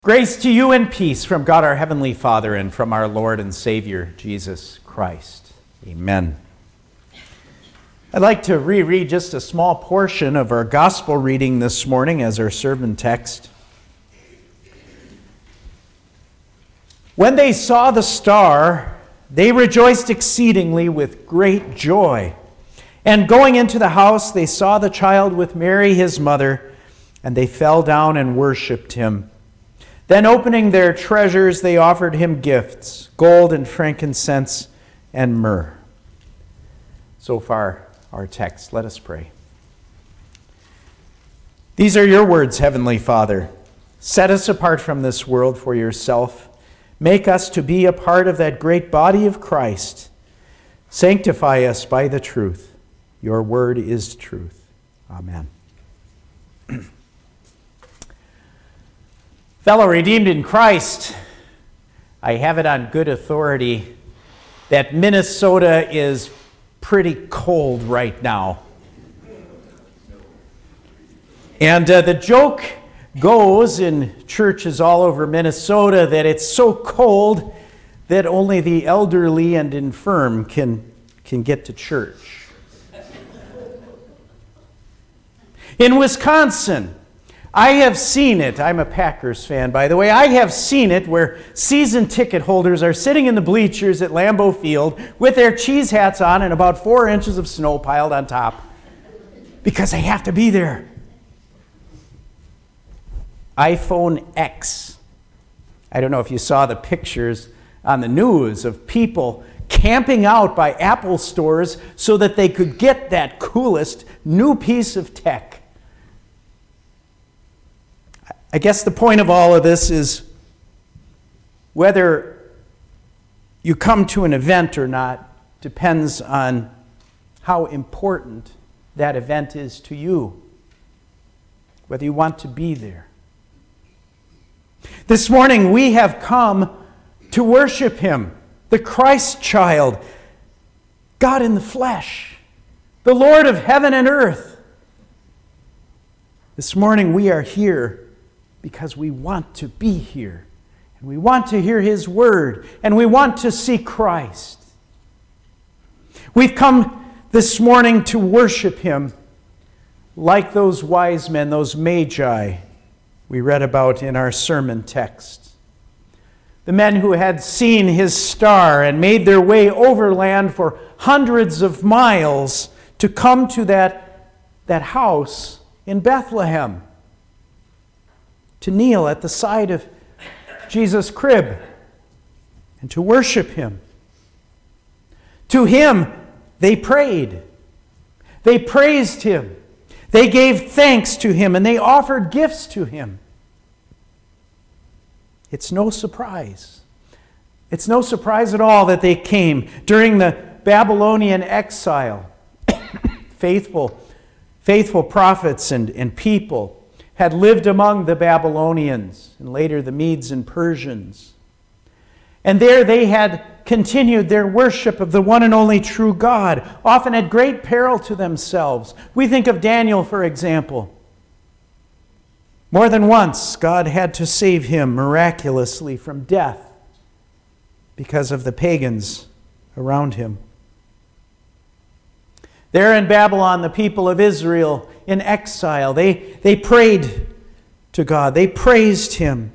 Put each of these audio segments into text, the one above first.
Grace to you and peace from God our Heavenly Father and from our Lord and Savior, Jesus Christ. Amen. I'd like to reread just a small portion of our gospel reading this morning as our sermon text. When they saw the star, they rejoiced exceedingly with great joy. And going into the house, they saw the child with Mary his mother, and they fell down and worshipped him. Then opening their treasures, they offered him gifts, gold and frankincense and myrrh. So far, our text. Let us pray. These are your words, Heavenly Father. Set us apart from this world for yourself. Make us to be a part of that great body of Christ. Sanctify us by the truth. Your word is truth. Amen. Fellow redeemed in Christ, I have it on good authority that Minnesota is pretty cold right now. And the joke goes in churches all over Minnesota that it's so cold that only the elderly and infirm can get to church. In Wisconsin, I have seen it. I'm a Packers fan, by the way. I have seen it where season ticket holders are sitting in the bleachers at Lambeau Field with their cheese hats on and about 4 inches of snow piled on top because they have to be there. iPhone X. I don't know if you saw the pictures on the news of people camping out by Apple stores so that they could get that coolest new piece of tech. I guess the point of all of this is whether you come to an event or not depends on how important that event is to you, whether you want to be there. This morning we have come to worship him, the Christ child, God in the flesh, the Lord of heaven and earth. This morning we are here because we want to be here, and we want to hear his word, and we want to see Christ. We've come this morning to worship him like those wise men, those magi we read about in our sermon text. The men who had seen his star and made their way overland for hundreds of miles to come to that house in Bethlehem, to kneel at the side of Jesus' crib and to worship him. To him, they prayed. They praised him. They gave thanks to him, and they offered gifts to him. It's no surprise. It's no surprise at all that they came during the Babylonian exile. Faithful prophets and people had lived among the Babylonians and later the Medes and Persians. And there they had continued their worship of the one and only true God, often at great peril to themselves. We think of Daniel, for example. More than once, God had to save him miraculously from death because of the pagans around him. There in Babylon, the people of Israel in exile, they prayed to God. They praised him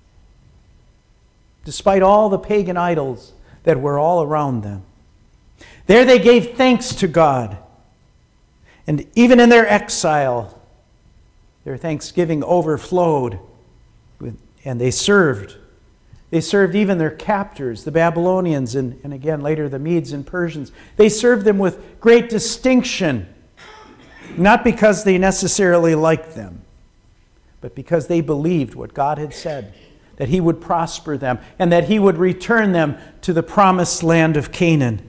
despite all the pagan idols that were all around them. There they gave thanks to God. And even in their exile, their thanksgiving overflowed, and they served. They served even their captors, the Babylonians, and again later the Medes and Persians. They served them with great distinction, not because they necessarily liked them, but because they believed what God had said, that he would prosper them and that he would return them to the promised land of Canaan.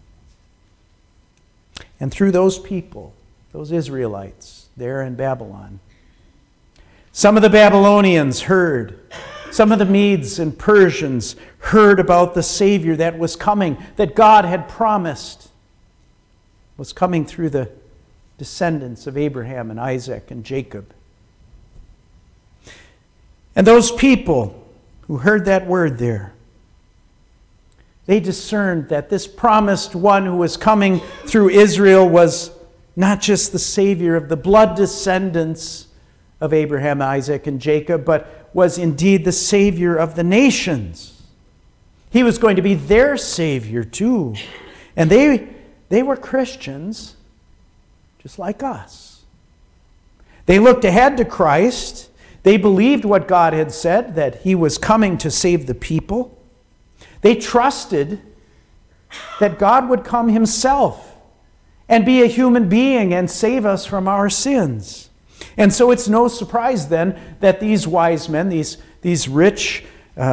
And through those people, those Israelites there in Babylon, some of the Babylonians heard, some of the Medes and Persians heard about the Savior that was coming, that God had promised was coming through the descendants of Abraham and Isaac and Jacob. And those people who heard that word there, they discerned that this promised one who was coming through Israel was not just the Savior of the blood descendants of Abraham, Isaac, and Jacob, but was indeed the Savior of the nations. He was going to be their Savior too. And they were Christians just like us. They looked ahead to Christ. They believed what God had said, that He was coming to save the people. They trusted that God would come Himself and be a human being and save us from our sins. And so it's no surprise then that these wise men, these rich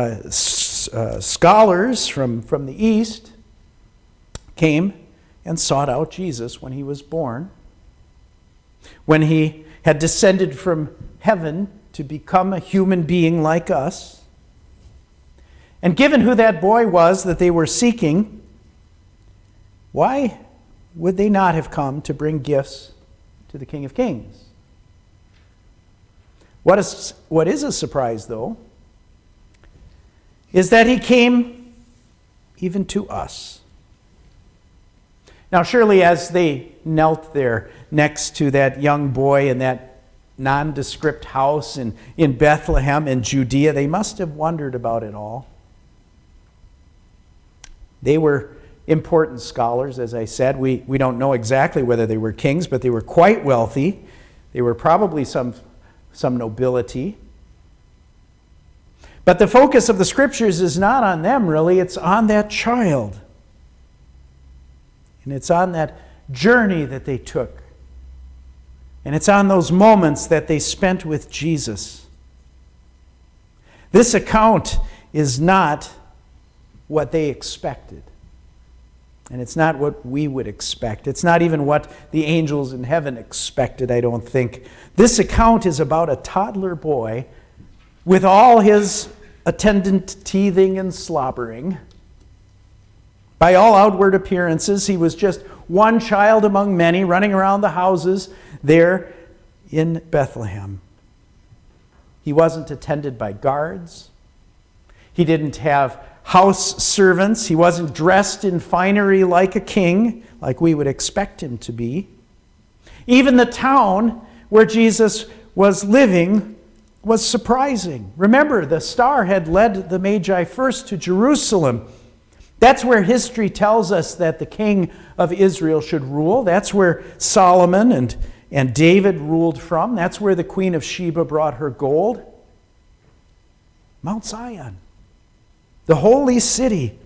scholars from the East, came and sought out Jesus when He was born, when He had descended from heaven to become a human being like us. And given who that boy was that they were seeking, why would they not have come to bring gifts to the King of Kings? What is a surprise, though, is that He came even to us. Now, surely as they knelt there next to that young boy in that nondescript house in Bethlehem in Judea, they must have wondered about it all. They were important scholars, as I said. We don't know exactly whether they were kings, but they were quite wealthy. They were probably some nobility. But the focus of the Scriptures is not on them, really. It's on that child. And it's on that journey that they took. And it's on those moments that they spent with Jesus. This account is not what they expected. And it's not what we would expect. It's not even what the angels in heaven expected, I don't think. This account is about a toddler boy with all his attendant teething and slobbering. By all outward appearances, he was just one child among many running around the houses there in Bethlehem. He wasn't attended by guards. He didn't have house servants. He wasn't dressed in finery like a king, like we would expect him to be. Even the town where Jesus was living was surprising. Remember, the star had led the Magi first to Jerusalem. That's where history tells us that the king of Israel should rule. That's where Solomon and David ruled from. That's where the Queen of Sheba brought her gold. Mount Zion, the holy city.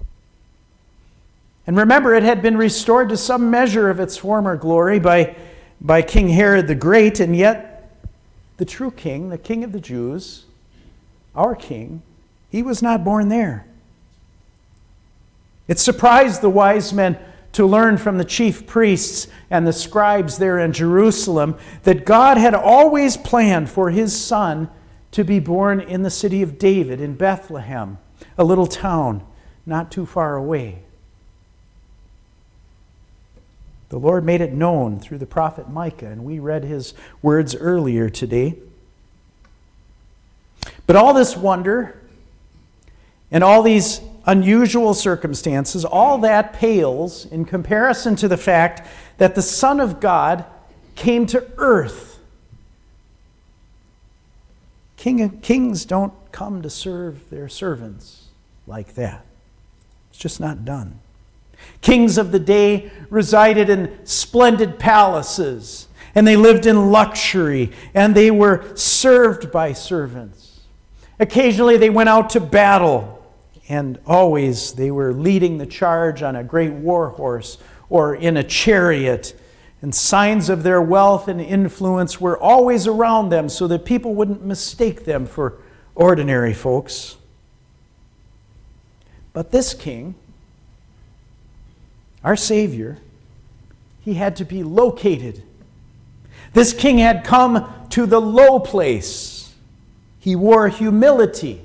And remember, it had been restored to some measure of its former glory by King Herod the Great, and yet the true king, the King of the Jews, our king, he was not born there. It surprised the wise men to learn from the chief priests and the scribes there in Jerusalem that God had always planned for His Son to be born in the city of David, in Bethlehem, a little town not too far away. The Lord made it known through the prophet Micah, and we read his words earlier today. But all this wonder and all these unusual circumstances, all that pales in comparison to the fact that the Son of God came to earth. Kings don't come to serve their servants like that. It's just not done. Kings of the day resided in splendid palaces, and they lived in luxury, and they were served by servants. Occasionally they went out to battle, and always they were leading the charge on a great war horse or in a chariot. And signs of their wealth and influence were always around them so that people wouldn't mistake them for ordinary folks. But this king, our Savior, he had to be located. This king had come to the low place. He wore humility.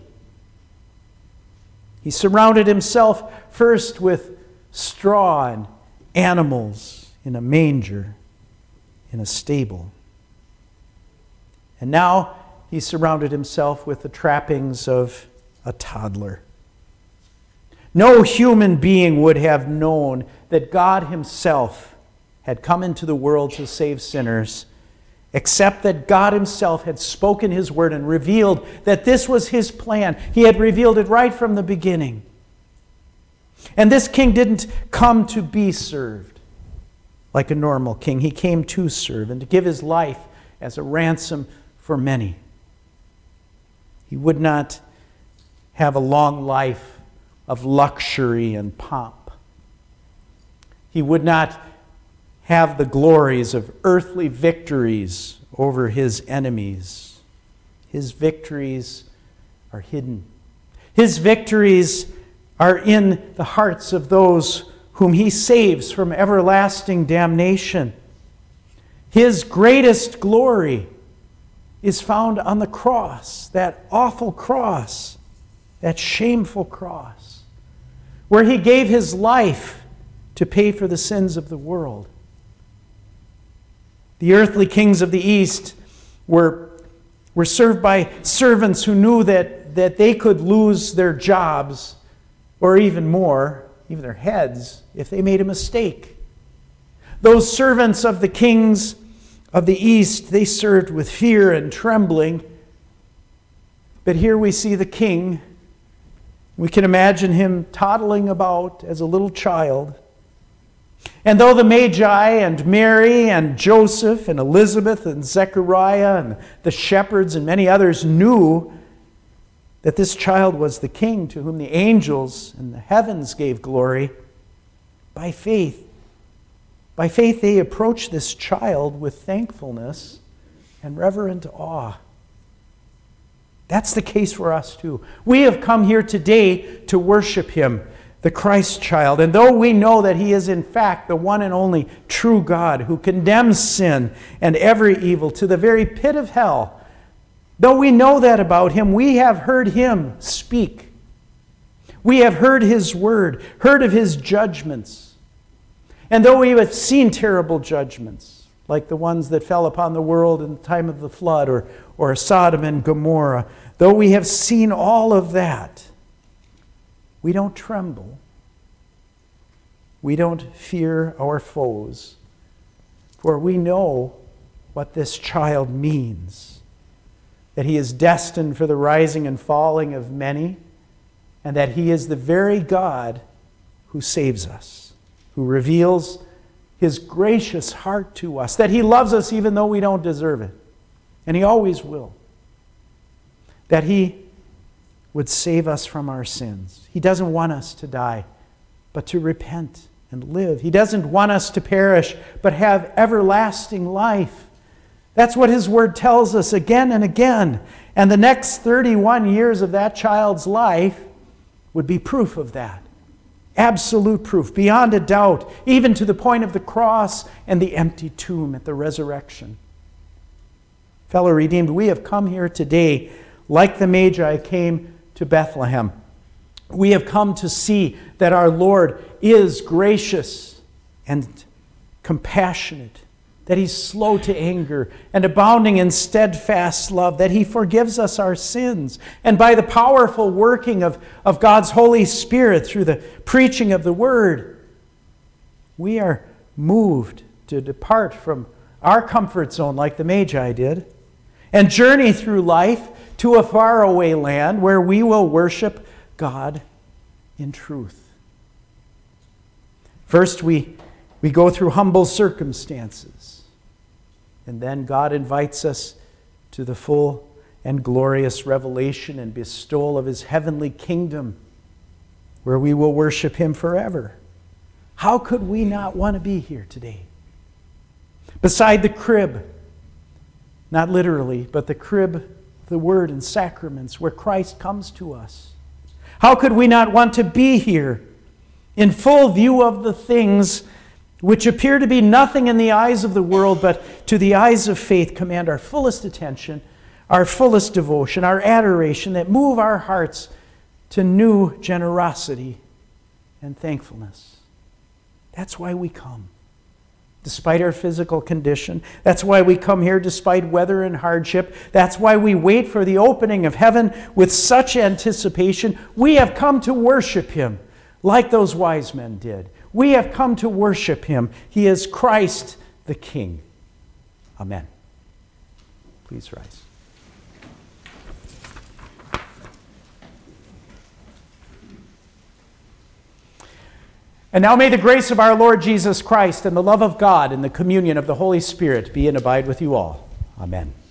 He surrounded himself first with straw and animals in a manger, in a stable. And now he surrounded himself with the trappings of a toddler. No human being would have known that God himself had come into the world to save sinners, except that God himself had spoken his word and revealed that this was his plan. He had revealed it right from the beginning. And this king didn't come to be served like a normal king. He came to serve and to give his life as a ransom for many. He would not have a long life of luxury and pomp. He would not have the glories of earthly victories over his enemies. His victories are hidden. His victories are in the hearts of those whom he saves from everlasting damnation. His greatest glory is found on the cross, that awful cross, that shameful cross, where he gave his life to pay for the sins of the world. The earthly kings of the East were served by servants who knew that they could lose their jobs, or even more, even their heads, if they made a mistake. Those servants of the kings of the East, they served with fear and trembling. But here we see the king. We can imagine him toddling about as a little child. And though the Magi and Mary and Joseph and Elizabeth and Zechariah and the shepherds and many others knew that this child was the king to whom the angels in the heavens gave glory, by faith they approached this child with thankfulness and reverent awe. That's the case for us too. We have come here today to worship him, the Christ child. And though we know that he is in fact the one and only true God who condemns sin and every evil to the very pit of hell, though we know that about him, we have heard him speak. We have heard his word, heard of his judgments. And though we have seen terrible judgments, like the ones that fell upon the world in the time of the flood, or Sodom and Gomorrah, though we have seen all of that, we don't tremble. We don't fear our foes, for we know what this child means, that he is destined for the rising and falling of many, and that he is the very God who saves us, who reveals his gracious heart to us, that he loves us even though we don't deserve it, and he always will, that he would save us from our sins. He doesn't want us to die, but to repent and live. He doesn't want us to perish, but have everlasting life. That's what his word tells us again and again. And the next 31 years of that child's life would be proof of that. Absolute proof, beyond a doubt, even to the point of the cross and the empty tomb at the resurrection. Fellow redeemed, we have come here today like the Magi came to Bethlehem. We have come to see that our Lord is gracious and compassionate, that he's slow to anger and abounding in steadfast love, that he forgives us our sins. And by the powerful working of God's Holy Spirit through the preaching of the Word, we are moved to depart from our comfort zone like the Magi did and journey through life to a faraway land where we will worship God in truth. First, we go through humble circumstances, and then God invites us to the full and glorious revelation and bestowal of his heavenly kingdom, where we will worship him forever. How could we not want to be here today? Beside the crib, not literally, but the crib, the word and sacraments, where Christ comes to us. How could we not want to be here in full view of the things which appear to be nothing in the eyes of the world, but to the eyes of faith command our fullest attention, our fullest devotion, our adoration, that move our hearts to new generosity and thankfulness? That's why we come, despite our physical condition. That's why we come here despite weather and hardship. That's why we wait for the opening of heaven with such anticipation. We have come to worship him like those wise men did. We have come to worship him. He is Christ the King. Amen. Please rise. And now may the grace of our Lord Jesus Christ and the love of God and the communion of the Holy Spirit be and abide with you all. Amen.